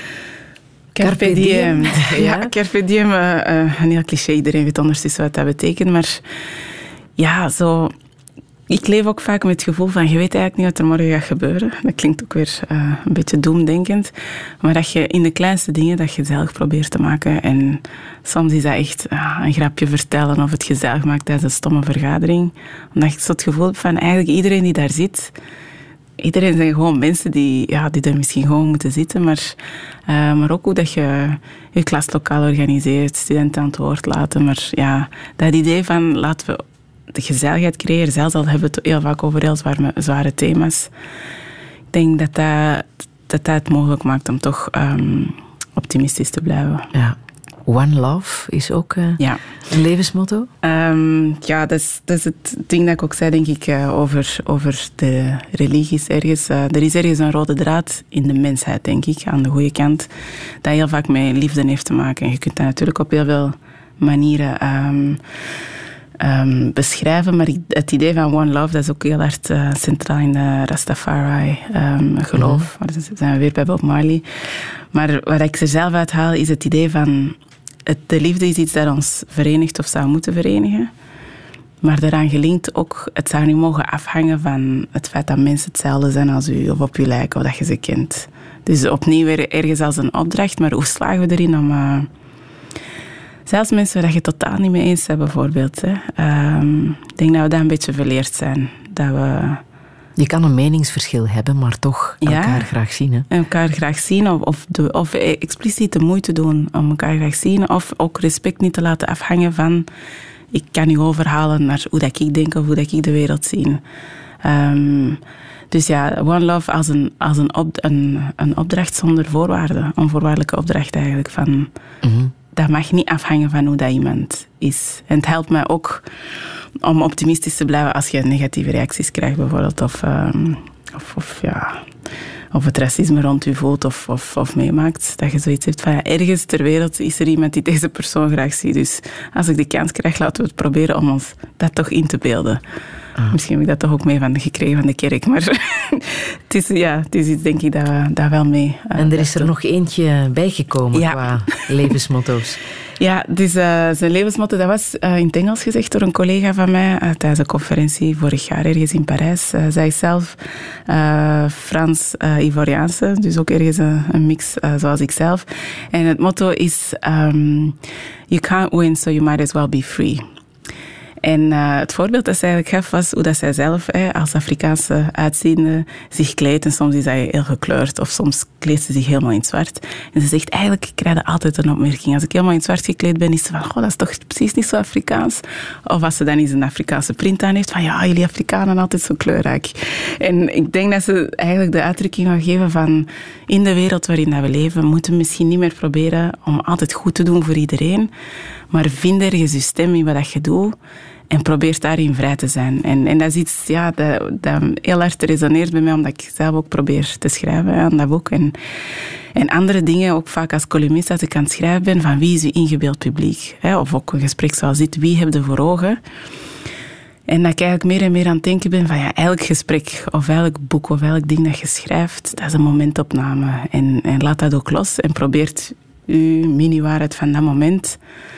Carpe diem. Ja, ja, carpe diem. Uh, uh, een heel cliché, iedereen weet ondertussen wat dat betekent. Maar ja, zo... Ik leef ook vaak met het gevoel van, je weet eigenlijk niet wat er morgen gaat gebeuren. Dat klinkt ook weer uh, een beetje doemdenkend. Maar dat je in de kleinste dingen, dat je zelf probeert te maken. En soms is dat echt uh, een grapje vertellen of het gezellig maakt tijdens een stomme vergadering. Omdat ik zo het gevoel heb van, eigenlijk iedereen die daar zit... Iedereen zijn gewoon mensen die, ja, die er misschien gewoon moeten zitten. Maar, uh, maar ook hoe dat je je klaslokaal organiseert, studenten aan het woord laten. Maar ja, dat idee van, laten we... de gezelligheid creëren, zelfs al hebben we het heel vaak over heel zware, zware thema's. Ik denk dat dat, dat dat het mogelijk maakt om toch um, optimistisch te blijven. Ja. One Love is ook uh, ja. een levensmotto? Um, ja, dat is, dat is het ding dat ik ook zei, denk ik, uh, over, over de religies ergens. Uh, er is ergens een rode draad in de mensheid, denk ik, aan de goede kant, dat heel vaak met liefde heeft te maken. En je kunt dat natuurlijk op heel veel manieren... Um, Um, beschrijven, maar het idee van One Love, dat is ook heel hard uh, centraal in de Rastafari um, geloof. Mm-hmm. Dan zijn we weer bij Bob Marley. Maar wat ik er zelf uit haal, is het idee van het, de liefde is iets dat ons verenigt of zou moeten verenigen. Maar daaraan gelinkt ook, het zou niet mogen afhangen van het feit dat mensen hetzelfde zijn als u of op u lijken of dat je ze kent. Dus opnieuw weer ergens als een opdracht, maar hoe slagen we erin om... Uh, Zelfs mensen waar je het totaal niet mee eens bent, bijvoorbeeld. Hè. Um, ik denk dat we daar een beetje verleerd zijn. Dat we... Je kan een meningsverschil hebben, maar toch elkaar ja, graag zien. Hè? Elkaar graag zien of, of, de, of expliciet de moeite doen om elkaar graag te zien. Of ook respect niet te laten afhangen van... Ik kan u overhalen naar hoe dat ik denk of hoe dat ik de wereld zie. Um, dus ja, One Love als een, als een, op, een, een opdracht zonder voorwaarden. Onvoorwaardelijke opdracht eigenlijk van... Mm-hmm. Dat mag niet afhangen van hoe dat iemand is. En het helpt mij ook om optimistisch te blijven als je negatieve reacties krijgt, bijvoorbeeld. Of, um, of, of, ja, of het racisme rond je voelt of, of, of meemaakt. Dat je zoiets hebt van, ja, ergens ter wereld is er iemand die deze persoon graag ziet. Dus als ik de kans krijg, laten we het proberen om ons dat toch in te beelden. Ah. Misschien heb ik dat toch ook mee van gekregen van de kerk. Maar het, is, ja, het is iets, denk ik, dat, dat wel mee... Uh, en er is er nog eentje bijgekomen ja. qua levensmotto's. Ja, dus uh, zijn levensmotto, dat was uh, in het Engels gezegd door een collega van mij uh, tijdens een conferentie vorig jaar ergens in Parijs. Uh, zij is zelf uh, Frans-Ivoriaanse, uh, dus ook ergens een, een mix uh, zoals ik zelf. En het motto is, um, you can't win, so you might as well be free. En uh, het voorbeeld dat zij eigenlijk gaf was hoe dat zij zelf hè, als Afrikaanse uitziende zich kleedt. En soms is hij heel gekleurd of soms kleedt ze zich helemaal in het zwart. En ze zegt, eigenlijk krijg je altijd een opmerking. Als ik helemaal in het zwart gekleed ben, is ze van, oh, dat is toch precies niet zo Afrikaans. Of als ze dan eens een Afrikaanse print aan heeft, van ja, jullie Afrikanen altijd zo kleurrijk. En ik denk dat ze eigenlijk de uitdrukking wil geven van, in de wereld waarin dat we leven, moeten we misschien niet meer proberen om altijd goed te doen voor iedereen. Maar vind ergens je stem in wat je doet. En probeer daarin vrij te zijn. En, en dat is iets ja, dat, dat heel hard resoneert bij mij, omdat ik zelf ook probeer te schrijven aan dat boek. En, en andere dingen, ook vaak als columnist, als ik aan het schrijven ben, van wie is uw ingebeeld publiek? Hè? Of ook een gesprek zoals dit, wie heb je voor ogen? En dat ik eigenlijk meer en meer aan het denken ben van ja, elk gesprek of elk boek of elk ding dat je schrijft, dat is een momentopname. En, en laat dat ook los en probeert uw mini-waarheid van dat moment.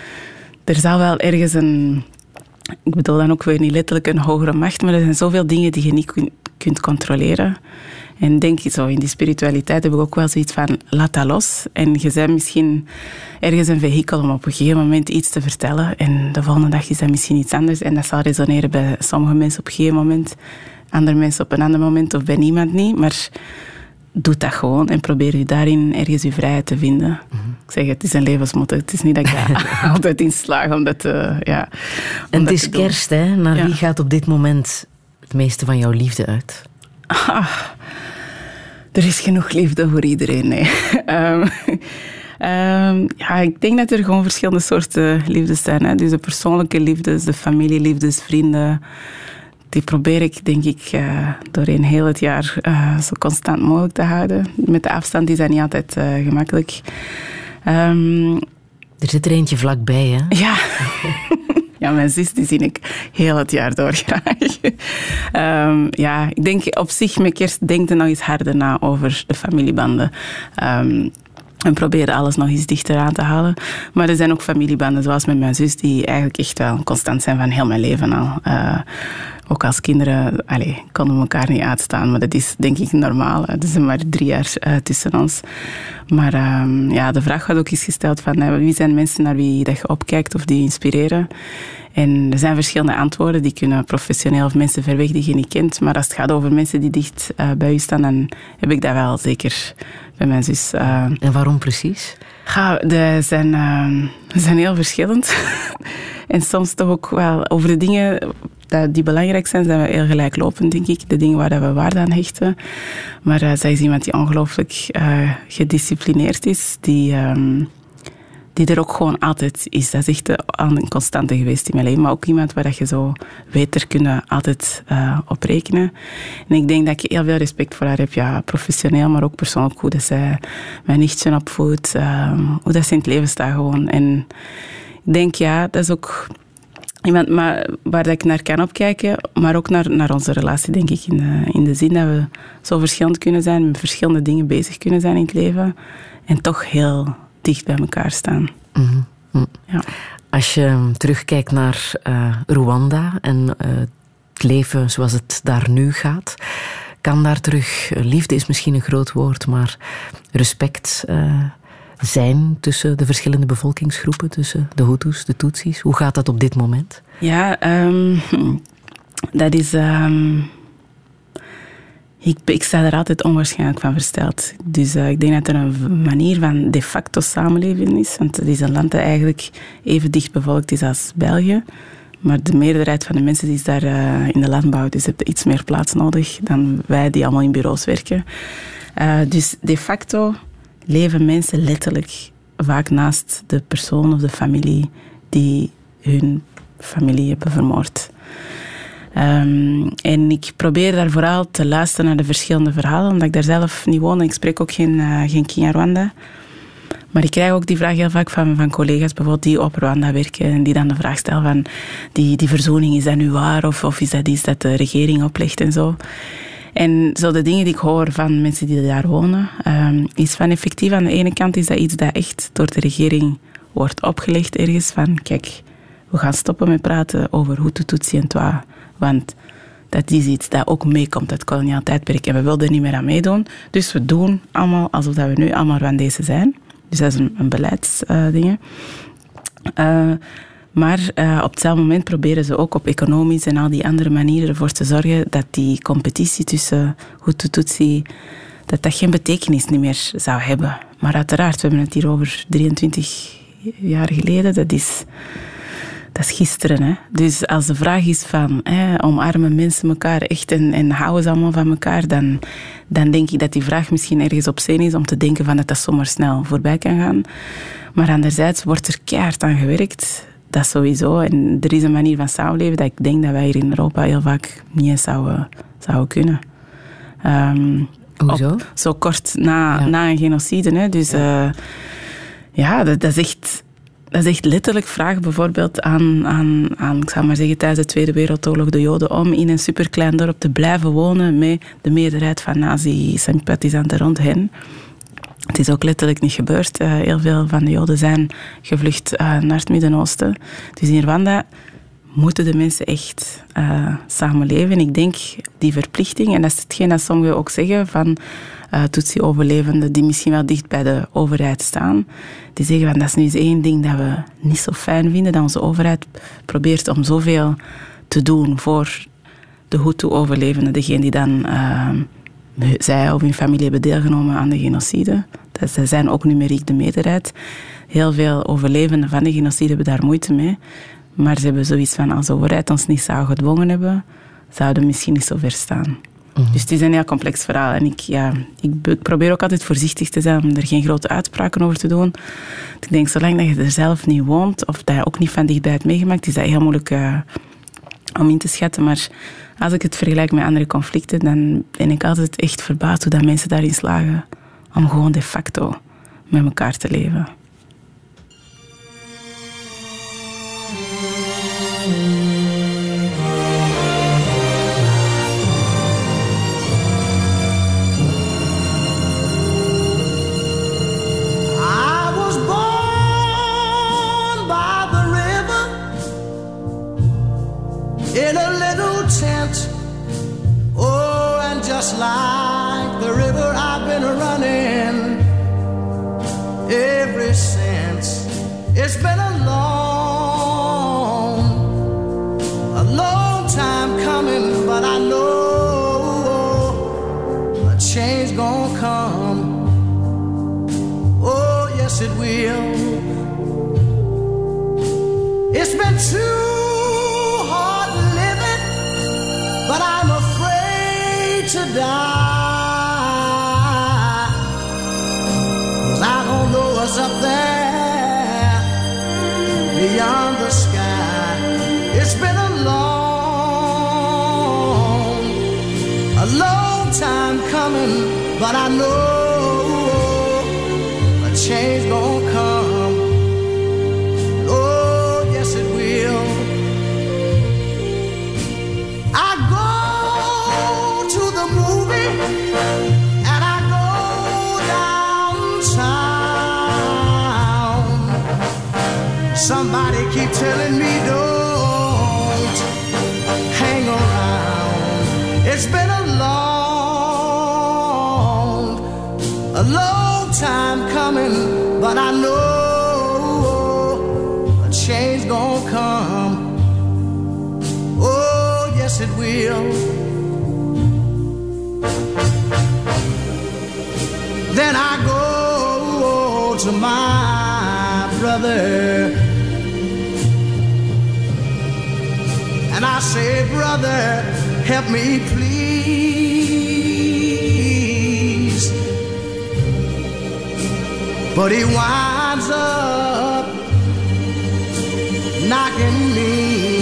Er zal wel ergens een... Ik bedoel dan ook weer niet letterlijk een hogere macht, maar er zijn zoveel dingen die je niet kun, kunt controleren. En denk je zo, in die spiritualiteit heb ik ook wel zoiets van, laat dat los. En je bent misschien ergens een vehikel om op een gegeven moment iets te vertellen. En de volgende dag is dat misschien iets anders. En dat zal resoneren bij sommige mensen op een gegeven moment, andere mensen op een ander moment of bij niemand niet. Maar doe dat gewoon en probeer je daarin ergens je vrijheid te vinden. Mm-hmm. Ik zeg, het is een levensmotto. Het is niet dat ik daar altijd in slaag om dat, uh, ja, om en dat het is kerst, hè? Naar ja. wie gaat op dit moment het meeste van jouw liefde uit? Ah, er is genoeg liefde voor iedereen, nee. um, um, ja, ik denk dat er gewoon verschillende soorten liefdes zijn. Hè? Dus de persoonlijke liefdes, de familieliefdes, vrienden... Die probeer ik, denk ik, uh, doorheen heel het jaar uh, zo constant mogelijk te houden. Met de afstand is dat niet altijd uh, gemakkelijk. Um, Er zit er eentje vlakbij, hè? Ja. Ja, mijn zus die zie ik heel het jaar door graag. um, ja, ik denk op zich met kerst denk je nog eens harder na over de familiebanden. Um, en probeer alles nog eens dichter aan te halen. Maar er zijn ook familiebanden, zoals met mijn zus, die eigenlijk echt wel constant zijn van heel mijn leven al. Uh, ook als kinderen, allee, konden we elkaar niet uitstaan, maar dat is denk ik normaal. Er zijn maar drie jaar uh, tussen ons. Maar um, ja, de vraag wordt ook eens gesteld van uh, wie zijn mensen naar wie dat je opkijkt of die inspireren. En er zijn verschillende antwoorden. Die kunnen professioneel of mensen ver weg die je niet kent. Maar als het gaat over mensen die dicht uh, bij je staan, dan heb ik dat wel zeker bij mijn zus. Uh, en waarom precies? Ja, die zijn, uh, zijn heel verschillend. En soms toch ook wel over de dingen die belangrijk zijn, zijn we heel gelijklopend, denk ik. De dingen waar we waarde aan hechten. Maar uh, zij is iemand die ongelooflijk uh, gedisciplineerd is. Die... Um, die er ook gewoon altijd is. Dat is echt een constante geweest in mijn leven. Maar ook iemand waar je zo weet, er kunnen altijd uh, op rekenen. En ik denk dat ik heel veel respect voor haar heb. Ja, professioneel, maar ook persoonlijk. Hoe dat zij mijn nichtje opvoedt. Uh, hoe dat ze in het leven staat gewoon. En ik denk, ja, dat is ook iemand maar, waar ik naar kan opkijken. Maar ook naar, naar onze relatie, denk ik. In de, in de zin dat we zo verschillend kunnen zijn. Met verschillende dingen bezig kunnen zijn in het leven. En toch heel dicht bij elkaar staan. Mm-hmm. Ja. Als je terugkijkt naar uh, Rwanda en uh, het leven zoals het daar nu gaat, kan daar terug, liefde is misschien een groot woord, maar respect uh, zijn tussen de verschillende bevolkingsgroepen, tussen de Hutus, de Tutsis? Hoe gaat dat op dit moment? Ja, um, dat is... Um Ik, ik sta er altijd onwaarschijnlijk van versteld. Dus uh, ik denk dat er een manier van de facto samenleving is. Want het is een land dat eigenlijk even dicht bevolkt is als België. Maar de meerderheid van de mensen is daar uh, in de landbouw. Dus hebben iets meer plaats nodig dan wij die allemaal in bureaus werken. Uh, dus de facto leven mensen letterlijk vaak naast de persoon of de familie die hun familie hebben vermoord. Um, en ik probeer daar vooral te luisteren naar de verschillende verhalen, omdat ik daar zelf niet woon en ik spreek ook geen, uh, geen Kinyarwanda. Maar ik krijg ook die vraag heel vaak van, van collega's bijvoorbeeld die op Rwanda werken en die dan de vraag stellen van die, die verzoening, is dat nu waar of, of is dat iets dat de regering oplegt en zo. En zo de dingen die ik hoor van mensen die daar wonen, um, is van effectief aan de ene kant is dat iets dat echt door de regering wordt opgelegd ergens van kijk, we gaan stoppen met praten over Hutu, Tutsi en Twa. Want dat is iets dat ook meekomt uit het koloniaal tijdperk. En we wilden er niet meer aan meedoen. Dus we doen allemaal alsof we nu allemaal Rwandezen zijn. Dus dat is een, een beleidsding. Uh, uh, maar uh, op hetzelfde moment proberen ze ook op economisch en al die andere manieren ervoor te zorgen dat die competitie tussen Hutu, Tutsi, dat dat geen betekenis niet meer zou hebben. Maar uiteraard, we hebben het hier over drieëntwintig jaar geleden. Dat is... Dat is gisteren. Hè? Dus als de vraag is van hè, omarmen mensen elkaar echt en, en houden ze allemaal van elkaar, dan, dan denk ik dat die vraag misschien ergens op zin is om te denken van dat dat zomaar snel voorbij kan gaan. Maar anderzijds wordt er keihard aan gewerkt. Dat sowieso. En er is een manier van samenleven dat ik denk dat wij hier in Europa heel vaak niet eens zouden, zouden kunnen. Um, Hoezo? Op, zo kort na, ja. na een genocide. Hè? Dus ja, uh, ja dat, dat is echt... Dat is echt letterlijk vraag bijvoorbeeld aan, aan, aan, ik zou maar zeggen, tijdens de Tweede Wereldoorlog de Joden om in een superklein dorp te blijven wonen met de meerderheid van nazi-sympathisanten rond hen. Het is ook letterlijk niet gebeurd. Uh, heel veel van de Joden zijn gevlucht uh, naar het Midden-Oosten. Dus in Rwanda moeten de mensen echt uh, samenleven. En ik denk die verplichting, en dat is hetgeen dat sommigen ook zeggen van uh, Tutsi-overlevenden die misschien wel dicht bij de overheid staan. Die zeggen van dat is nu eens één ding dat we niet zo fijn vinden, dat onze overheid probeert om zoveel te doen voor de Hutu-overlevenden, degene die dan uh, zij of hun familie hebben deelgenomen aan de genocide. Dat, zij zijn ook numeriek de meerderheid. Heel veel overlevenden van de genocide hebben daar moeite mee. Maar ze hebben zoiets van, als de overheid ons niet zou gedwongen hebben, zouden we misschien niet zo ver staan. Mm-hmm. Dus het is een heel complex verhaal. En ik, ja, ik probeer ook altijd voorzichtig te zijn om er geen grote uitspraken over te doen. Ik denk, zolang dat je er zelf niet woont, of dat je ook niet van dichtbij hebt meegemaakt, is dat heel moeilijk uh, om in te schatten. Maar als ik het vergelijk met andere conflicten, dan ben ik altijd echt verbaasd hoe dat mensen daarin slagen om gewoon de facto met elkaar te leven. in a little tent. Oh, and just like the river I've been running ever since. It's been a long, a long time coming, but I know a change gonna come. Oh, yes it will. It's been too hard living, but I'm afraid to die. 'Cause I don't know what's up there beyond the sky. It's been a long, a long time coming, but I know a change gonna come. Oh, yes it will. I go to the movie and I go downtown. Somebody keep telling me don't hang around. It's been a long, a long time coming, but I know a change gonna come. Oh, yes it will. Then I go to my brother and I say, brother, help me please. But he winds up knocking me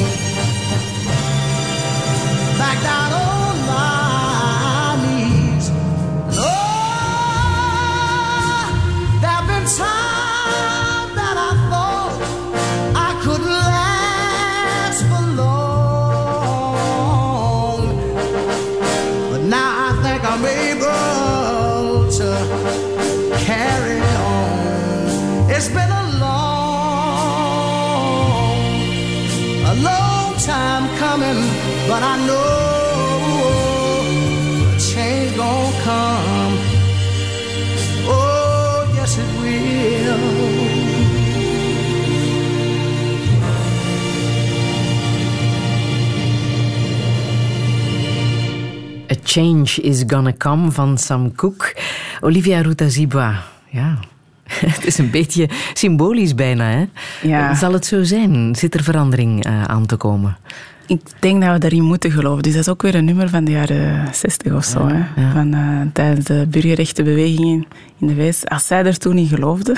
back down on my knees. Oh, there've been times that I thought I could last for long, but now I think I'm able to carry on. It's been a long, a long time coming, but I know a change gon' come. Oh, yes it will. A Change is Gonna Come van Sam Cooke. Olivia Rutazibwa, ja... Het is een beetje symbolisch bijna, hè? Ja. Zal het zo zijn? Zit er verandering uh, aan te komen? Ik denk dat we daarin moeten geloven. Dus dat is ook weer een nummer van de jaren zestig of zo. Ja, hè? ja. Van, uh, tijdens de burgerrechtenbewegingen in de V S. Als zij er toen in geloofden,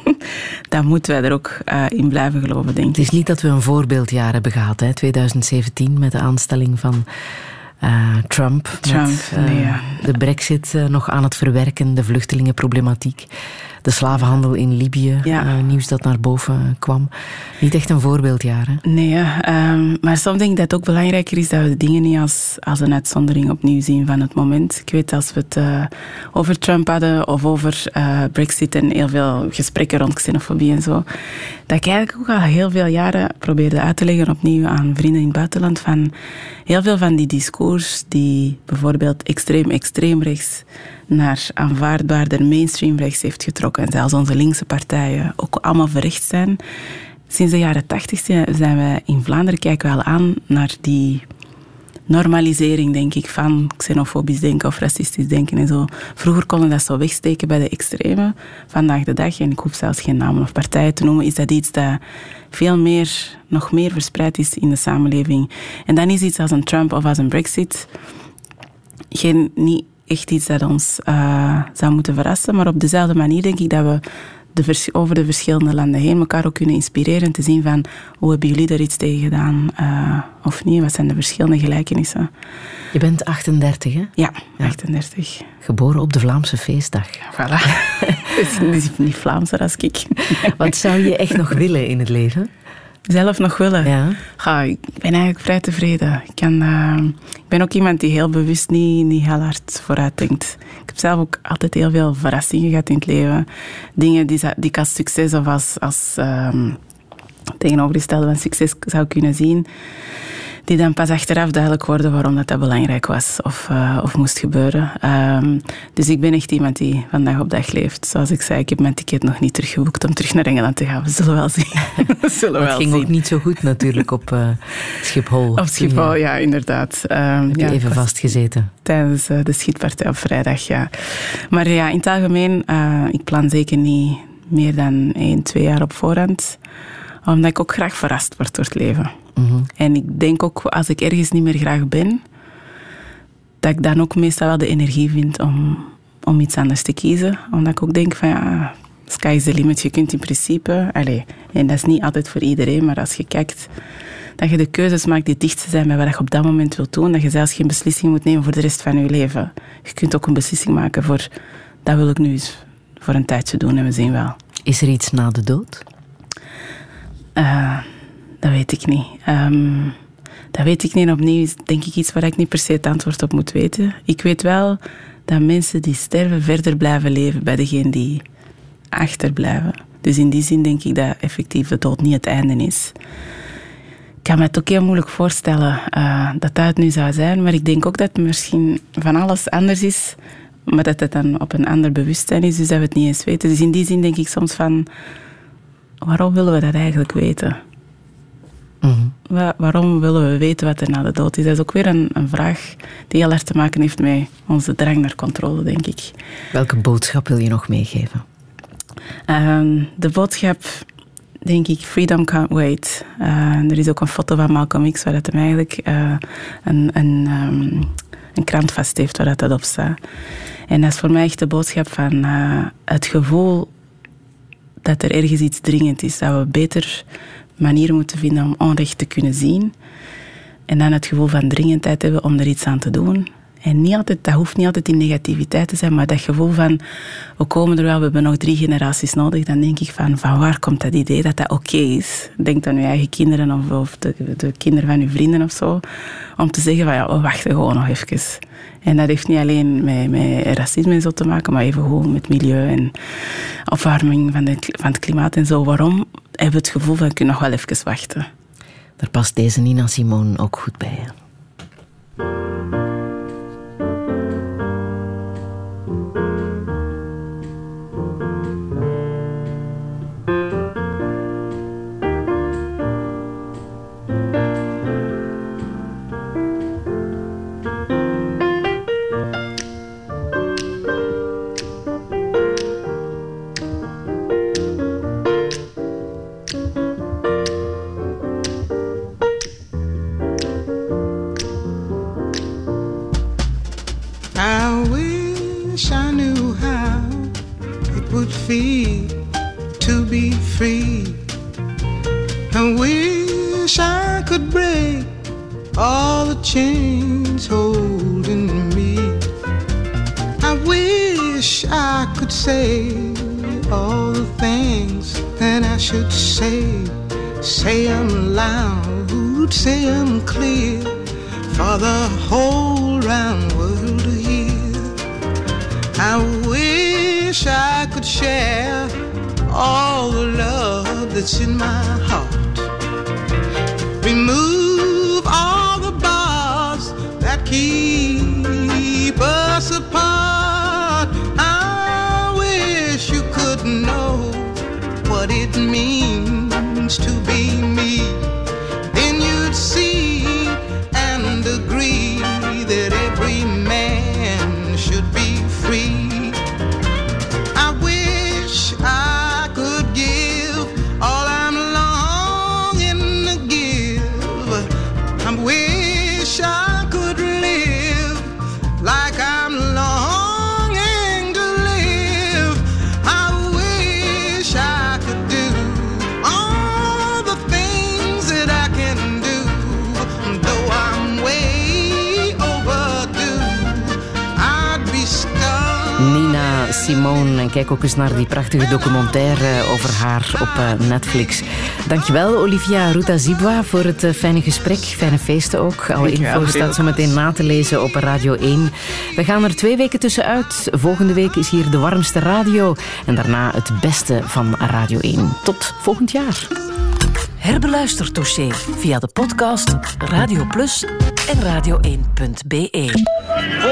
dan moeten wij er ook uh, in blijven geloven, denk ik. Het is niet dat we een voorbeeldjaar hebben gehad, hè? twintig zeventien, met de aanstelling van uh, Trump. Trump, met, uh, nee, ja. De brexit uh, nog aan het verwerken, de vluchtelingenproblematiek. De slavenhandel in Libië, Ja. uh, nieuws dat naar boven kwam. Niet echt een voorbeeldjaar, hè? Nee, ja, um, maar soms denk ik dat het ook belangrijker is dat we de dingen niet als, als een uitzondering opnieuw zien van het moment. Ik weet, als we het uh, over Trump hadden of over uh, Brexit en heel veel gesprekken rond xenofobie en zo, dat ik eigenlijk ook al heel veel jaren probeerde uit te leggen opnieuw aan vrienden in het buitenland van heel veel van die discours die bijvoorbeeld extreem, extreem rechts naar aanvaardbaarder mainstream rechts heeft getrokken. En zelfs onze linkse partijen ook allemaal verrecht zijn. Sinds de jaren tachtig zijn wij in Vlaanderen kijken we al aan naar die normalisering, denk ik, van xenofobisch denken of racistisch denken en zo. Vroeger konden we dat zo wegsteken bij de extreme. Vandaag de dag, en ik hoef zelfs geen namen of partijen te noemen, is dat iets dat veel meer, nog meer verspreid is in de samenleving. En dan is iets als een Trump of als een Brexit geen, niet echt iets dat ons uh, zou moeten verrassen, maar op dezelfde manier denk ik dat we de vers- over de verschillende landen heen elkaar ook kunnen inspireren te zien van hoe hebben jullie daar iets tegen gedaan uh, of niet, wat zijn de verschillende gelijkenissen. Je bent achtendertig, hè? Ja, achtendertig. Geboren op de Vlaamse feestdag. Voilà. Het is niet Vlaamser als ik. Wat zou je echt nog willen in het leven? Zelf nog willen? Ja. Ja, ik ben eigenlijk vrij tevreden. Ik, kan, uh, ik ben ook iemand die heel bewust niet, niet heel hard vooruit denkt. Ik heb zelf ook altijd heel veel verrassingen gehad in het leven. Dingen die, die ik als succes of als, als um, tegenovergestelde van succes zou kunnen zien, die die dan pas achteraf duidelijk worden waarom dat, dat belangrijk was of, uh, of moest gebeuren. Um, dus ik ben echt iemand die van dag op dag leeft. Zoals ik zei, ik heb mijn ticket nog niet teruggeboekt om terug naar Engeland te gaan. We zullen wel zien. We zullen maar het wel ging zien. ook niet zo goed natuurlijk op uh, Schiphol. Op Schiphol, ja, inderdaad. Um, heb je ja, even vastgezeten? Tijdens uh, de schietpartij op vrijdag, ja. Maar ja, in het algemeen, uh, ik plan zeker niet meer dan één, twee jaar op voorhand. Omdat ik ook graag verrast word door het leven. Mm-hmm. En ik denk ook, als ik ergens niet meer graag ben, dat ik dan ook meestal wel de energie vind om, om iets anders te kiezen. Omdat ik ook denk van, ja, sky is the limit. Je kunt in principe, allez, en dat is niet altijd voor iedereen, maar als je kijkt, dat je de keuzes maakt die het dichtste zijn bij wat je op dat moment wilt doen, dat je zelfs geen beslissing moet nemen voor de rest van je leven. Je kunt ook een beslissing maken voor, dat wil ik nu eens voor een tijdje doen en we zien wel. Is er iets na de dood? Uh, dat weet ik niet. Um, dat weet ik niet. En opnieuw is denk ik iets waar ik niet per se het antwoord op moet weten. Ik weet wel dat mensen die sterven verder blijven leven bij degene die achterblijven. Dus in die zin denk ik dat effectief de dood niet het einde is. Ik kan me het ook heel moeilijk voorstellen uh, dat dat het nu zou zijn. Maar ik denk ook dat het misschien van alles anders is. Maar dat het dan op een ander bewustzijn is. Dus dat we het niet eens weten. Dus in die zin denk ik soms van, waarom willen we dat eigenlijk weten? Mm-hmm. Wa- waarom willen we weten wat er na de dood is? Dat is ook weer een, een vraag die heel erg te maken heeft met onze drang naar controle, denk ik. Welke boodschap wil je nog meegeven? Uh, de boodschap, denk ik, freedom can't wait. Uh, er is ook een foto van Malcolm X waar dat hem eigenlijk uh, een, een, um, een krant vast heeft waar dat, dat op staat. En dat is voor mij echt de boodschap van uh, het gevoel dat er ergens iets dringend is. Dat we beter manieren moeten vinden om onrecht te kunnen zien. En dan het gevoel van dringendheid hebben om er iets aan te doen. En niet altijd, dat hoeft niet altijd in negativiteit te zijn, maar dat gevoel van, we komen er wel, we hebben nog drie generaties nodig. Dan denk ik van, van waar komt dat idee dat dat oké okay is? Denk aan uw eigen kinderen of, of de, de kinderen van uw vrienden of zo. Om te zeggen van, ja, we wachten gewoon nog even. En dat heeft niet alleen met, met racisme en zo te maken, maar even gewoon met milieu en opwarming van, de, van het klimaat en zo. Waarom hebben we het gevoel van, we kunnen nog wel even wachten? Daar past deze Nina Simone ook goed bij. Hè? In my heart, remove all the bars that keep us apart. I wish you could know what it means to be me. Then you'd see and agree that every man should be free. I wish I could give all I'm longing to give. I wish I could live like I'm longing to live. I wish I could do all the things that I can do, though I'm way overdue. I'd be stunned. Nina Simone. En kijk ook eens naar die prachtige documentaire over haar op uh, Netflix. Dankjewel, Olivia Ruta-Zibwa, voor het uh, fijne gesprek. Fijne feesten ook. Alle info staat zo meteen na te lezen op Radio één. We gaan er twee weken tussenuit. Volgende week is hier de warmste radio. En daarna het beste van Radio één. Tot volgend jaar. Herbeluister Touché via de podcast Radio Plus en radio één punt be.